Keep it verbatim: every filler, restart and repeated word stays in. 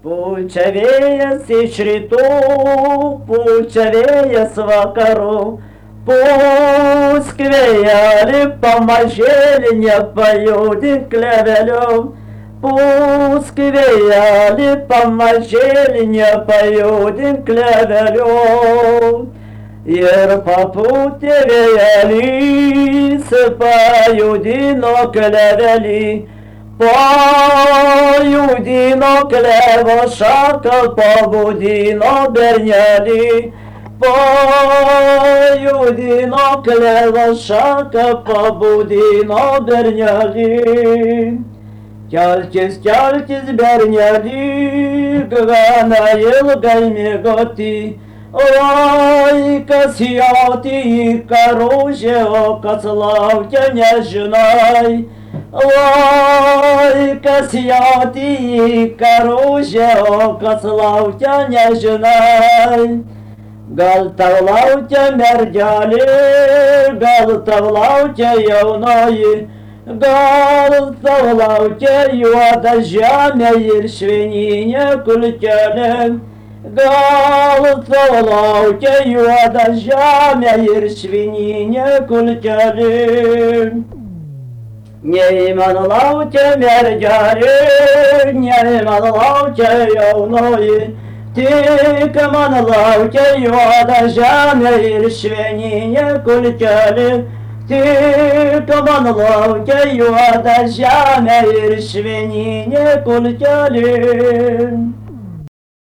Pučia vėjas iš rytų, pučia vėjas vakarų, pūsk vėjelį pamažėlį, nepajudink klevelių. Pūsk vėjelį pamažėlį, nepajudink klevelių. Ir papūtė vėjelis, pajudino klevelį, pajudino klevo šaką, pabudino bernelį, pajudino klevo šaką, pabudino bernelį. Kelkis, kelkis bernelį, gana ilgai miegoti, laikas jauti į karužę, o kas laukia nežinai. Laikas jauti į karužę, o kas laukia nežinai. Gal tau laukia mergelė, gal tau laukia jaunoji, gal tau laukia juoda žemė ir švininė kulkelė. Gal tau laukia juoda žemė ir švininė kulkelė. Nei man laukia mergelė, nei man laukia jaunoji, tik man laukia juoda žemė ir švininė kulkelė. Tik man laukia juoda žemė ir švininė kulkelė.